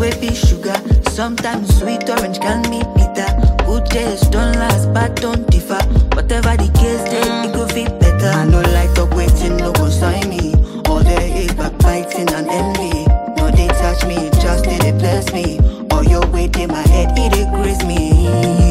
way be sugar. Sometimes sweet orange can be bitter. Good days don't last, but don't differ. Whatever the case, then it go fit better. I no like talk waiting, no go sign me. All there is backbiting and envy. No, they touch me, just they bless me. All your weight in my head, it grace me.